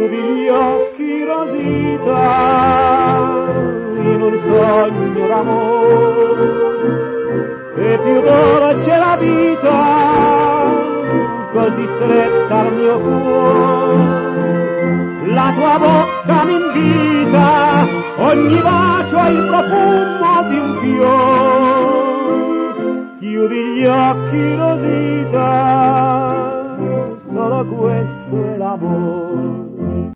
Chiudi gli occhi, Rosita, in un sogno d'amore, e più dolce la vita, così stretta al mio cuore. La tua bocca mi invita, ogni bacio è il profumo di un fiore. Chiudi gli occhi, Rosita, solo questo è l'amore.